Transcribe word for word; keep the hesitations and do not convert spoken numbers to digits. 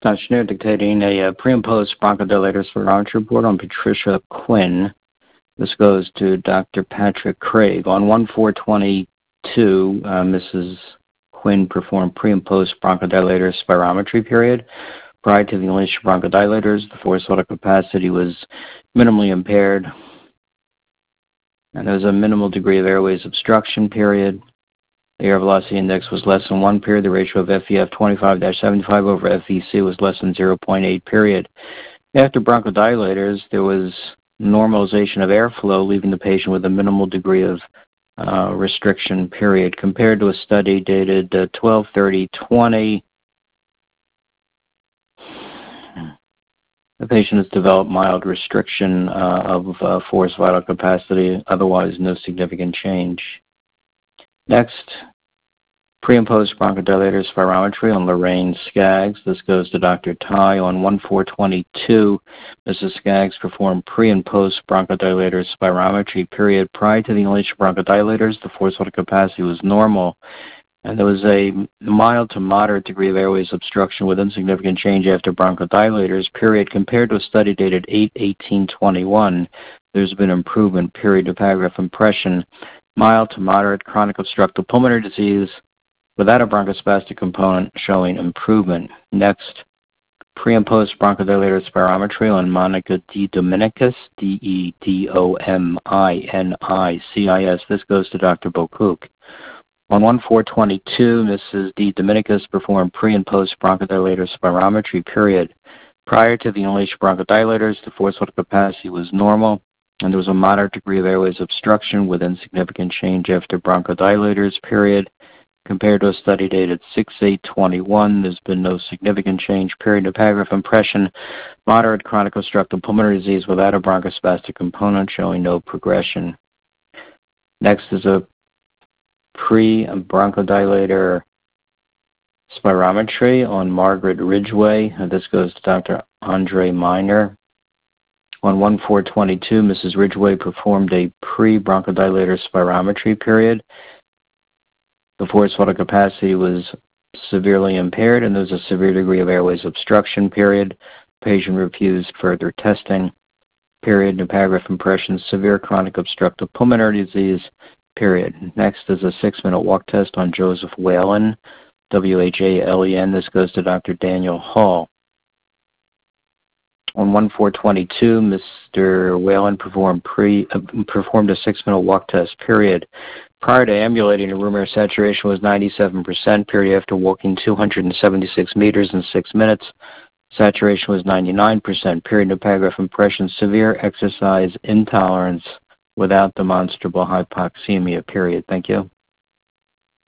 Doctor Schneer dictating a uh, pre and post bronchodilator spirometry report on Patricia Quinn. This goes to Doctor Patrick Craig. On one four twenty-two, uh, Missus Quinn performed pre and post bronchodilator spirometry period. Prior to the inhalation of bronchodilators, the forced vital capacity was minimally impaired, and there was a minimal degree of airways obstruction period. The air velocity index was less than one period. The ratio of F E F twenty-five dash seventy-five over F E C was less than zero point eight period. After bronchodilators, there was normalization of airflow, leaving the patient with a minimal degree of uh, restriction period. Compared to a study dated uh, twelve thirty twenty, the patient has developed mild restriction uh, of uh, forced vital capacity, otherwise no significant change. Next, pre and post bronchodilator spirometry on Lorraine Skaggs. This goes to Doctor Ty. On one four twenty-two, Missus Skaggs performed pre and post bronchodilator spirometry period. Prior to the inhalation of bronchodilators, the forced vital capacity was normal, and there was a mild to moderate degree of airways obstruction with insignificant change after bronchodilators period. Compared to a study dated eight eighteen twenty-one, there's been improvement period. To paragraph impression, mild to moderate chronic obstructive pulmonary disease without a bronchospastic component showing improvement. Next, pre and post bronchodilator spirometry on Monica D. Dominicus, D E D O M I N I C I S. This goes to Doctor Bocook. On one four twenty-two, Missus D. Dominicus performed pre and post bronchodilator spirometry period. Prior to the inhalation of bronchodilators, the forced vital capacity was normal, and there was a moderate degree of airways obstruction with insignificant change after bronchodilators period. Compared to a study dated six eight twenty-one, there's been no significant change period. To paragraph impression, moderate chronic obstructive pulmonary disease without a bronchospastic component showing no progression. Next is a pre-bronchodilator spirometry on Margaret Ridgway. This goes to Doctor Andre Miner. On one four twenty-two, Missus Ridgway performed a pre-bronchodilator spirometry period. The forced vital capacity was severely impaired, and there was a severe degree of airways obstruction period. Patient refused further testing period. In paragraph impression, severe chronic obstructive pulmonary disease period. Next is a six-minute walk test on Joseph Whalen, W H A L E N. This goes to Doctor Daniel Hall. On one four twenty-two, Mister Whalen performed pre uh, performed a six-minute walk test period. Prior to ambulating, the room air saturation was ninety-seven percent. Period after walking two hundred seventy-six meters in six minutes, saturation was ninety-nine percent. Period in paragraph impression, severe exercise intolerance without demonstrable hypoxemia. Period. Thank you.